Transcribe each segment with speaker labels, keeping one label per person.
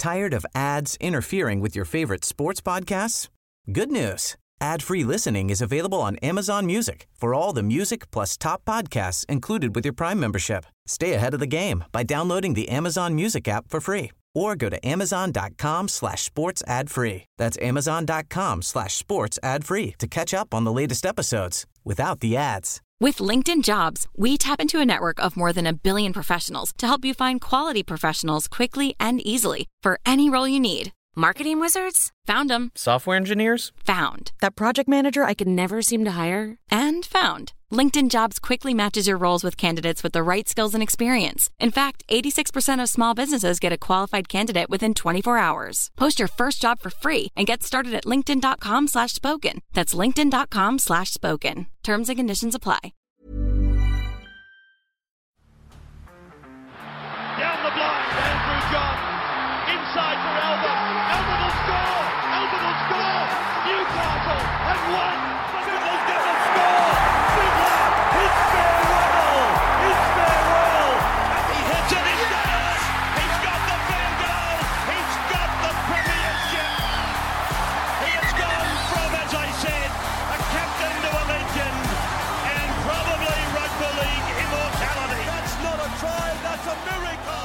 Speaker 1: Tired of ads interfering with your favorite sports podcasts? Good news. Ad-free listening is available on Amazon Music for all the music plus top podcasts included with your Prime membership. Stay ahead of the game by downloading the Amazon Music app for free or go to amazon.com/sports ad free. That's amazon.com/sports ad free to catch up on the latest episodes without the ads.
Speaker 2: With LinkedIn Jobs, we tap into a network of more than 1 billion professionals to help you find quality professionals quickly and easily for any role you need. Marketing wizards? Found them.
Speaker 3: Software engineers?
Speaker 2: Found. That project manager I could never seem to hire? And found. LinkedIn Jobs quickly matches your roles with candidates with the right skills and experience. In fact, 86% of small businesses get a qualified candidate within 24 hours. Post your first job for free and get started at linkedin.com/spoken. That's linkedin.com/spoken. Terms and conditions apply.
Speaker 4: Down the blind, Andrew John. Inside for Albert. Albert will score. Albert will score. Newcastle have won. Fiddler's going to score. Fiddler, it's farewell. It's farewell. He hits it. He's got it. He's got the field goal. He's got the premiership. He has gone from, as I said, a captain to a legend and probably rugby league immortality. That's not a try. That's a miracle.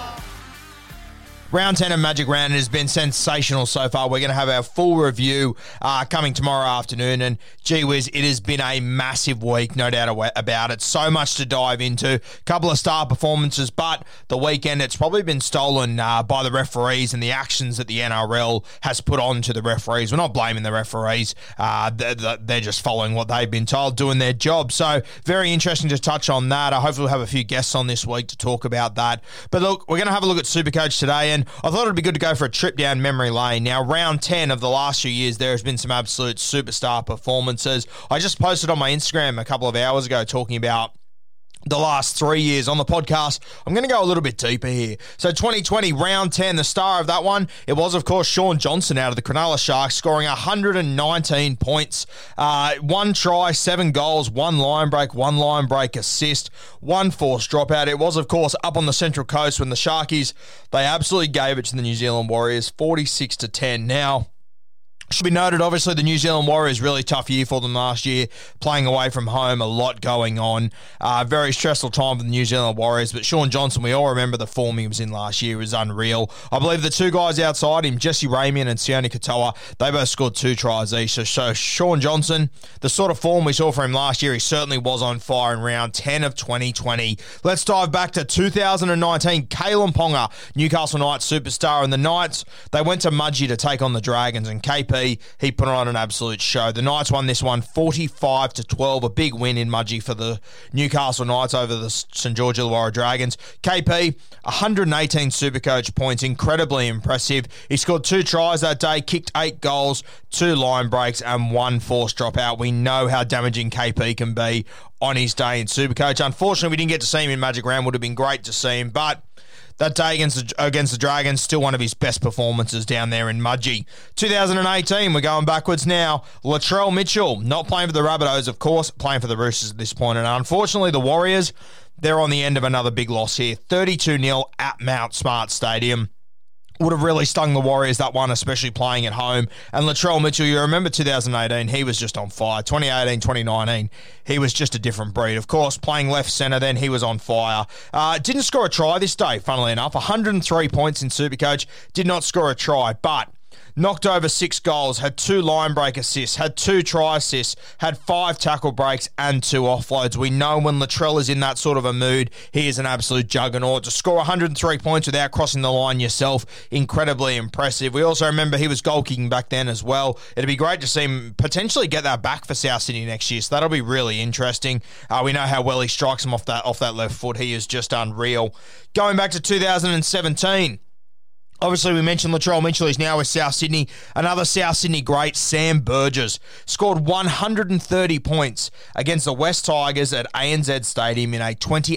Speaker 5: Round 10 of Magic Round has been sensational so far. We're going to have our full review coming tomorrow afternoon. And gee whiz, it has been a massive week, no doubt about it. So much to dive into. Couple of star performances, but the weekend it's probably been stolen by the referees and the actions that the NRL has put on to the referees. We're not blaming the referees. They're just following what they've been told, doing their job. So very interesting to touch on that. Hopefully we'll have a few guests on this week to talk about that. But look, we're going to have a look at Supercoach today, and I thought it'd be good to go for a trip down memory lane. Now, round 10 of the last few years, there has been some absolute superstar performances. I just posted on my Instagram a couple of hours ago talking about the last 3 years on the podcast. I'm going to go a little bit deeper here. So 2020, round 10, the star of that one, it was, of course, Shaun Johnson out of the Cronulla Sharks, scoring 119 points, 1 try, 7 goals, 1 line break assist, 1 forced dropout. It was, of course, up on the Central Coast when the Sharkies, they absolutely gave it to the New Zealand Warriors, 46-10. Now, should be noted, obviously, the New Zealand Warriors, really tough year for them last year, playing away from home, a lot going on. Very stressful time for the New Zealand Warriors, but Shaun Johnson, we all remember the form he was in last year, was unreal. I believe the two guys outside him, Jesse Ramian and Sione Katoa, they both scored 2 tries each. So Shaun Johnson, the sort of form we saw from him last year, he certainly was on fire in round 10 of 2020. Let's dive back to 2019. Kalyn Ponga, Newcastle Knights superstar, and the Knights, they went to Mudgee to take on the Dragons, and KP, he put on an absolute show. The Knights won this one 45-12, a big win in Mudgee for the Newcastle Knights over the St George Illawarra Dragons. KP, 118 Supercoach points, incredibly impressive. He scored 2 tries that day, kicked 8 goals, 2 line breaks, and 1 forced dropout. We know how damaging KP can be on his day in Supercoach. Unfortunately, we didn't get to see him in Magic Round. Would have been great to see him, but that day against the Dragons, still one of his best performances down there in Mudgee. 2018, we're going backwards now. Latrell Mitchell, not playing for the Rabbitohs, of course, playing for the Roosters at this point. And unfortunately, the Warriors, they're on the end of another big loss here. 32-0 at Mount Smart Stadium. Would have really stung the Warriors, that one, especially playing at home. And Latrell Mitchell, you remember 2018, he was just on fire. 2018, 2019, he was just a different breed. Of course, playing left centre then, he was on fire. Didn't score a try this day, funnily enough. 103 points in Supercoach, did not score a try, but knocked over 6 goals, had 2 line break assists, had 2 try assists, had 5 tackle breaks and 2 offloads. We know when Latrell is in that sort of a mood, he is an absolute juggernaut. To score 103 points without crossing the line yourself, incredibly impressive. We also remember he was goal kicking back then as well. It'd be great to see him potentially get that back for South Sydney next year, so that'll be really interesting. We know how well he strikes him off that left foot. He is just unreal. Going back to 2017, obviously, we mentioned Latrell Mitchell. He's now with South Sydney. Another South Sydney great, Sam Burgess, scored 130 points against the West Tigers at ANZ Stadium in a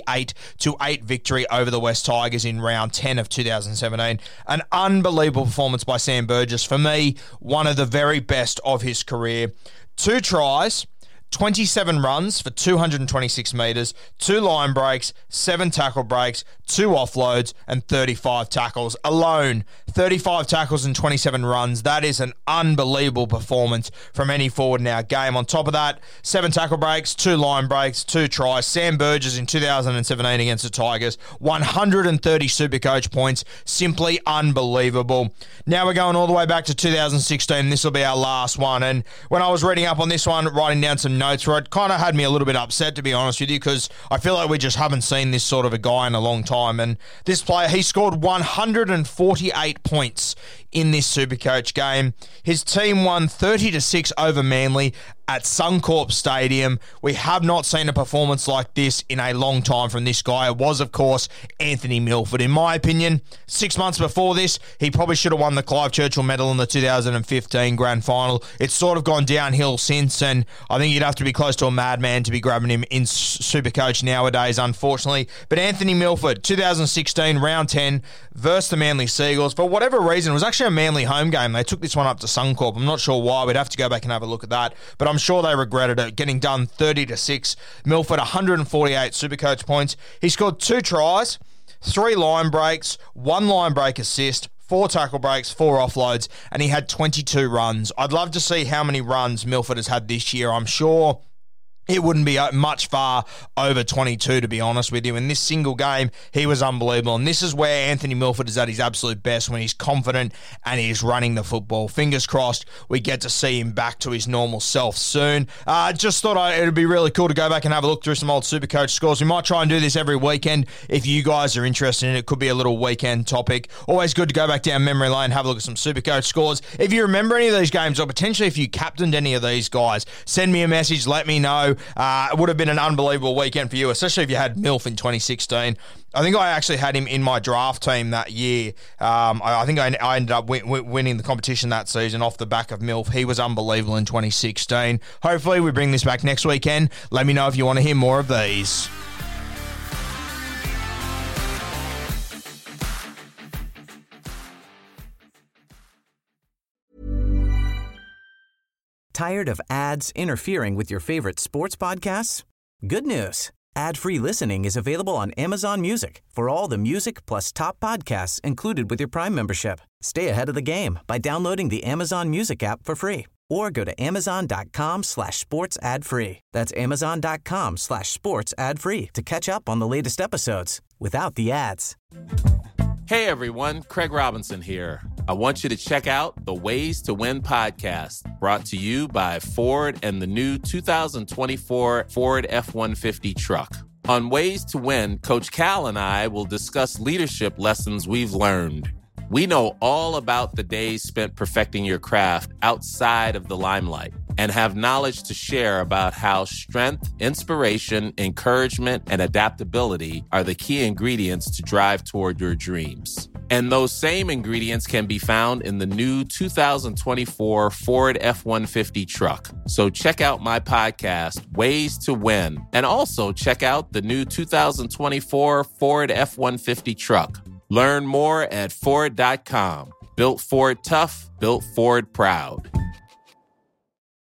Speaker 5: 28-8 victory over the West Tigers in round 10 of 2017. An unbelievable performance by Sam Burgess. For me, one of the very best of his career. 2 tries, 27 runs for 226 metres, 2 line breaks, 7 tackle breaks, 2 offloads, and 35 tackles. Alone, 35 tackles and 27 runs. That is an unbelievable performance from any forward in our game. On top of that, 7 tackle breaks, 2 line breaks, 2 tries. Sam Burgess in 2017 against the Tigers, 130 Supercoach points. Simply unbelievable. Now we're going all the way back to 2016. This will be our last one. And when I was reading up on this one, writing down some notes for it, kind of had me a little bit upset, to be honest with you, because I feel like we just haven't seen this sort of a guy in a long time. And this player, he scored 148 points in this Supercoach game. His team won 30-6 over Manly at Suncorp Stadium. We have not seen a performance like this in a long time from this guy. It was, of course, Anthony Milford. In my opinion, 6 months before this, he probably should have won the Clive Churchill Medal in the 2015 Grand Final. It's sort of gone downhill since, and I think you'd have to be close to a madman to be grabbing him in Supercoach nowadays, unfortunately. But Anthony Milford, 2016, round 10, versus the Manly Seagulls. For whatever reason, it was actually a Manly home game. They took this one up to Suncorp. I'm not sure why. We'd have to go back and have a look at that. But I'm sure they regretted it, getting done 30-6. Milford, 148 Supercoach points. He scored 2 tries, 3 line breaks, 1 line break assist, 4 tackle breaks, 4 offloads, and he had 22 runs. I'd love to see how many runs Milford has had this year. I'm sure it wouldn't be much far over 22, to be honest with you. In this single game, he was unbelievable. And this is where Anthony Milford is at his absolute best, when he's confident and he's running the football. Fingers crossed we get to see him back to his normal self soon. Just thought it would be really cool to go back and have a look through some old Supercoach scores. We might try and do this every weekend if you guys are interested in it. It could be a little weekend topic. Always good to go back down memory lane and have a look at some Supercoach scores. If you remember any of these games, or potentially if you captained any of these guys, send me a message, let me know. It would have been an unbelievable weekend for you, especially if you had Milf in 2016. I think I actually had him in my draft team that year. I think I ended up winning the competition that season off the back of Milf. He was unbelievable in 2016. Hopefully we bring this back next weekend. Let me know if you want to hear more of these.
Speaker 1: Tired of ads interfering with your favorite sports podcasts? Good news. Ad-free listening is available on Amazon Music for all the music plus top podcasts included with your Prime membership. Stay ahead of the game by downloading the Amazon Music app for free, or go to amazon.com/sports ad free. That's amazon.com/sports ad free to catch up on the latest episodes without the ads.
Speaker 3: Hey everyone, Craig Robinson here. I want you to check out the Ways to Win podcast, brought to you by Ford and the new 2024 Ford F-150 truck. On Ways to Win, Coach Cal and I will discuss leadership lessons we've learned. We know all about the days spent perfecting your craft outside of the limelight, and have knowledge to share about how strength, inspiration, encouragement, and adaptability are the key ingredients to drive toward your dreams. And those same ingredients can be found in the new 2024 Ford F-150 truck. So check out my podcast, Ways to Win, and also check out the new 2024 Ford F-150 truck. Learn more at Ford.com. Built Ford tough, built Ford proud.